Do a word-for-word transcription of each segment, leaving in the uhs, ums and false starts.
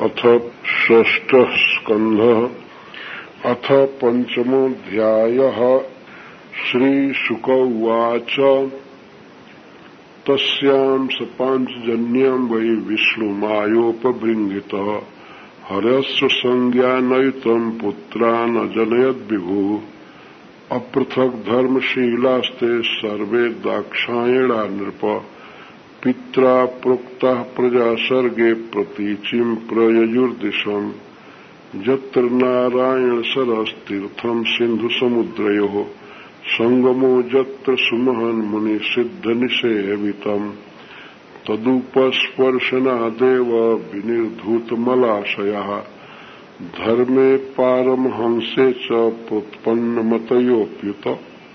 अथ षष्ठः स्कन्धः अथ पंचमोऽध्यायः। श्रीशुक उवाच तस्यां स पांचजन्यां वै विष्णुमायोपबृंहितः हरस्य संज्ञानयुतं पुत्रान् अजनयद्विभुः। अपृथक् धर्मशीलास्ते सर्वे दाक्षायणा नृप। पित्रा प्रोक्ताः प्रजासर्गे प्रतीचिं प्रययुर्दिशम्। यत्र नारायणसरस्तीर्थं सिन्धुसमुद्रयोः संगमो यत्र सुमहन् मुनिसिद्धनिषेवितम्। तदुपस्पर्शनादेव विनिर्धूतमलाशयः धर्मे पारमहंसे च प्रोत्पन्नमतयोऽप्युत।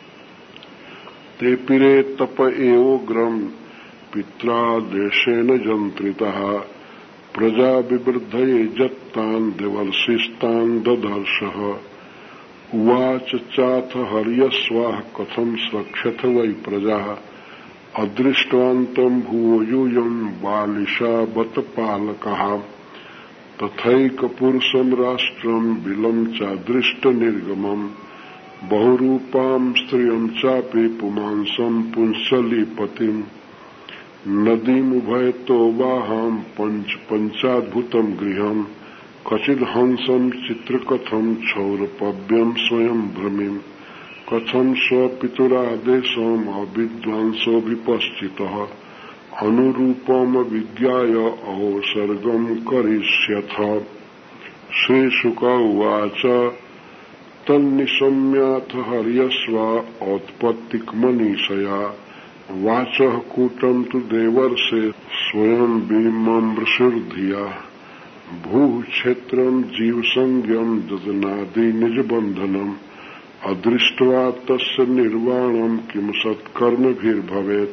ते पिरे तप एवोग्रम् पित्रादेशेन जन्त्रितः। प्रजा विवृद्धये जत्तान् देवर्षिस्तान् ददर्शः। उवाच चाथ हर्यस्वाः कथं स्रक्ष्यथ वै प्रजाः। अदृष्टवन्तं भुवो यूयं बालिशा बत पालकः। तथैकपुरुषं राष्ट्रं बिलं चादृष्टनिर्गमम्। बहुरूपां स्त्रियं चापि पुमांसं पुंसलीपतिम्। नदीमुभयतो वाहां पंच पंचाद्भुतं गृहम्। कचिदहंसं चित्रकथं क्षौरपव्यं स्वयं भ्रमिम्। कथं स्वपितुरादेशम् अविद्वांसो विपश्चितः। अनुरूपमविज्ञाय अहोसर्गं करिष्यथ। श्रीशुक उवाच तन्निशम्याथ हर्यस्वा औत्पत्तिकमनीषया। वाचः कूटं तु देवर्षे स्वयं भीममृषुर्धिया। भूः क्षेत्रं जीवसंज्ञं ददनादि निजबन्धनम्। अदृष्ट्वा तस्य निर्वाणं किं सत्कर्मभिर्भवेत्।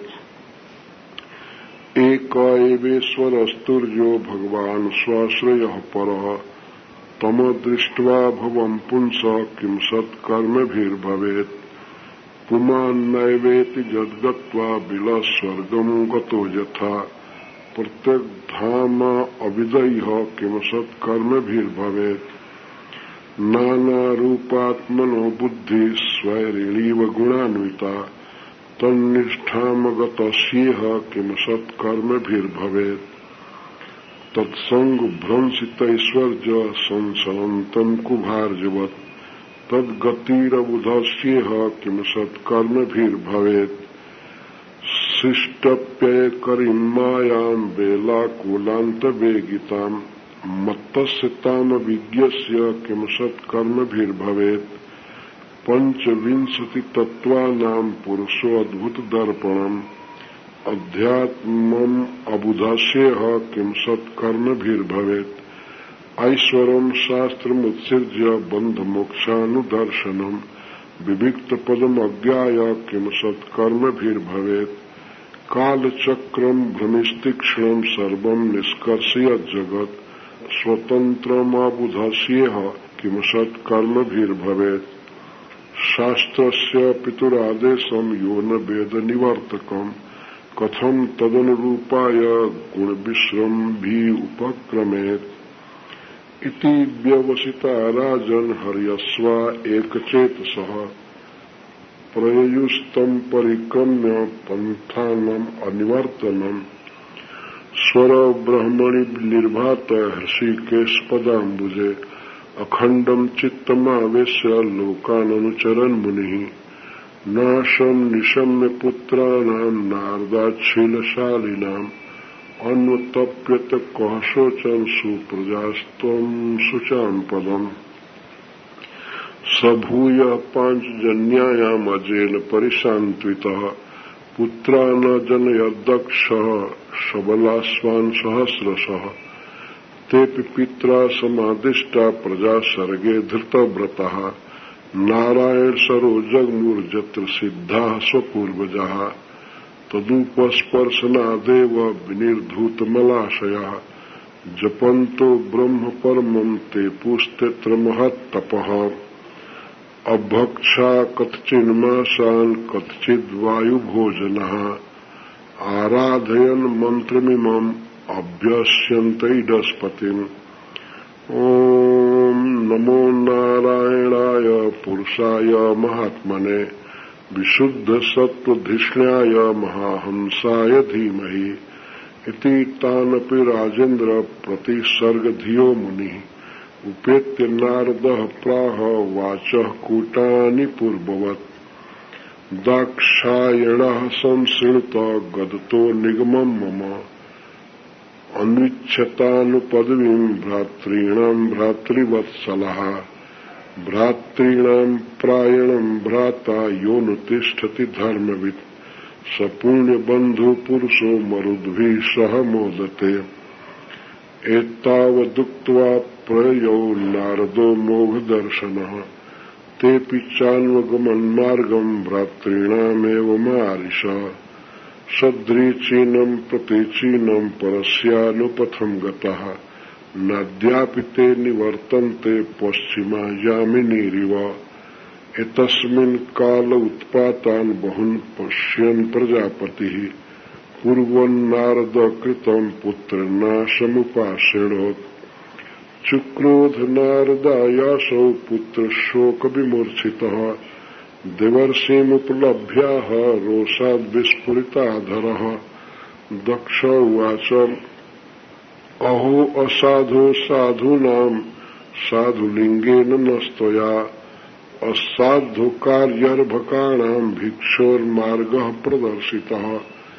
एक एवेश्वरस्तुर्यो भगवान् स्वाश्रयः परः। तमदृष्ट्वा भवं पुंसः किं सत्कर्मभिर्भवेत्। पुमान्नैवेति यद्गत्वा बिलस्वर्गं गतो यथा। प्रत्यग्धाम अविदयः किं सत्कर्मभिर्भवेत्। नानारूपात्मनो बुद्धिः स्वैरिणीव गुणान्विता। तन्निष्ठामगतस्येह किं सत्कर्मभिर्भवेत्। तत्सङ्गभ्रंशितैश्वर्य संसरन्तं कुभार्जवत्। तद्गतिरबुधस्येह किं सत्कर्मभिर्भवेत्। शिष्टप्ययकरीं मायां वेलाकुलान्तवेगिताम्। मत्तस्य तामविज्ञस्य किं सत्कर्मभिर्भवेत्। पञ्चविंशतितत्त्वानां पुरुषोऽद्भुतदर्पणम्। अध्यात्मम् अबुधस्येह किं सत्कर्मभिर्भवेत्। ऐश्वरं शास्त्रमुत्सृज्य बन्धमोक्षानुदर्शनम्। विविक्तपदमज्ञाय किं सत्कर्मभिर्भवेत्। कालचक्रं भ्रमिस्तीक्ष्णं सर्वं निष्कर्षयज्जगत्। स्वतन्त्रमबुधस्येह किं सत्कर्मभिर्भवेत्। शास्त्रस्य पितुरादेशं यो न वेद निवर्तकम्। कथं तदनुरूपाय गुणविश्रम्भिः उपक्रमेत्। इति व्यवसिता राजन् हर्यस्वा एकचेतसः। प्रययुस्तं परिक्रम्य पन्थानम् अनिवर्तनम्। स्वरब्रह्मणि निर्भात हृषिकेशपदाम्बुजे। अखण्डं चित्तमावेश्य लोकाननुचरन् मुनिः। नाशं निशम्य पुत्राणां नारदाच्छीलशालिनाम्। अन्वतप्यत कः शोचन् सुप्रजास्त्वं शुचां पदम्। स भूय पांचजन्यायाम् अजेन परिशान्वितः। पुत्रान् जनयदक्षः सबलाश्वान् सहस्रशः। तेऽपि पित्रा समादिष्टा प्रजा सर्गे धृतव्रतः। नारायण सरो जगमुर्जत्र सिद्धाः स्वपूर्वजाः। तदुपस्पर्शनादेव विनिर्धूतमलाशयः। जपन्तो ब्रह्म परमं ते पुस्तत्र महत्तपः। अभक्षा कथचिन्मासान् कथचिद्वायुभोजनः। आराधयन् मन्त्रमिमम् अभ्यस्यन्तैडस्पतिम्। ओम नमो नारायणाय पुरुषाय महात्मने विशुद्ध सत्वधिष्ण्याय महाहंसाय धीमहि इति तानपि राजेन्द्र प्रतिसर्ग धियो मुनि उपेत्य नारदः प्राह वाचः कूटानि पूर्ववत् दाक्षायणः संसृणुत गदतो निगमं मम अन्विच्छतानुपदवीं भ्रातॄणां भ्रातृवत्सलः भ्रातॄणां प्रायणं भ्राता यो नु तिष्ठति धर्मवित् स पुण्यबन्धु पुरुषो मरुद्भिः सह मोदते एतावदुक्त्वा प्रययौ नारदो मोघदर्शनः तेऽपि चान्वगमन्मार्गं भ्रातॄणामेव मारिष सद्रीचीनं प्रतीचीनं परस्यानुपथं गतः नद्यापि ते निवर्तन्ते पश्चिमायामिनीरिव एतस्मिन् काल उत्पातान् बहुन् पश्यन् प्रजापतिः पूर्वन्नारद कृतं पुत्रनाशमुपाश्रयत् चुक्रोध नारदायासौ पुत्रशोकविमूर्छितः देवर्षिमुपलभ्याः रोषाद्विस्फुरिताधरः दक्ष उवाच अहो असाधो साधूनां साधुलिङ्गेन नस्त्वया असाधु कार्यर्भकाणां भिक्षोर्मार्गः प्रदर्शितः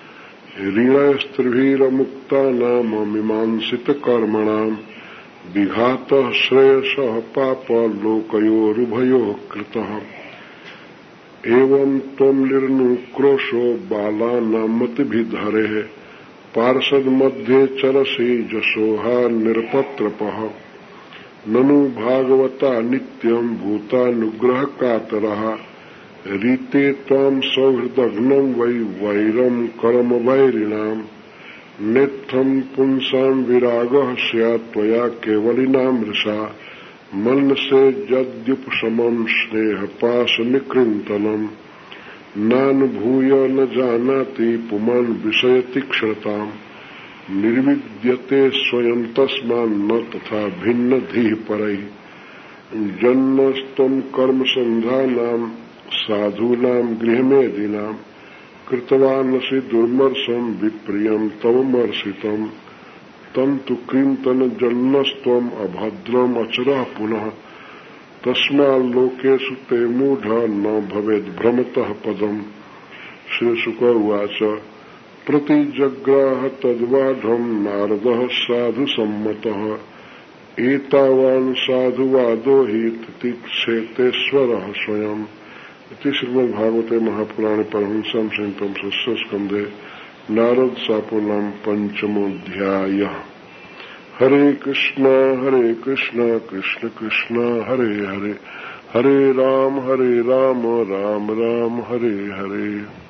ऋणस्त्रिभिरमुक्तानाममीमांसितकर्मणां विघातः श्रेयसः पापलोकयोरुभयोः कृतः एवं त्वं निर्नुक्रोशो बालानामतिभिधरेः पार्षद्मध्ये चरसि जशोहा निरपत्रपः ननु भागवता नित्यं भूतानुग्रहकातरः रीते त्वां सौहृदघ्नं वै वैरं कर्म वैरिणाम् नेत्थं पुंसां विरागः स्यात् त्वया केवलिनां मृषा मन्यसे यद्युपशमं स्नेहपाशनिकृन्तनं नानुभूय न जानाति पुमान् विषयतीक्ष्णताम् निर्विद्यते स्वयं तस्मान्न तथा भिन्न धीः परैः जन्मस्त्वं कर्मसन्धानां साधूनां गृहमेदिनां कृतवानसि दुर्मर्शं विप्रियं तव मर्षितं तं तु कृन्तन जन्मस्त्वम् अभद्रम् अचरः पुनः तस्माल्लोकेषु ते मूढ न भवेद्भ्रमतः पदम् श्रीशुक उवाच प्रतिजग्राह तद्वाढं नारदः साधुसम्मतः एतावान् साधुवादो हि तितिक्षेतेश्वरः स्वयम् इति श्रीमद्भागवते महापुराणे परमहंस्यां संहितां षष्ठे स्कन्धे नारद शापोनां पंचमोऽध्यायः। हरे कृष्ण हरे कृष्ण कृष्ण कृष्ण हरे हरे हरे राम हरे राम राम राम हरे हरे।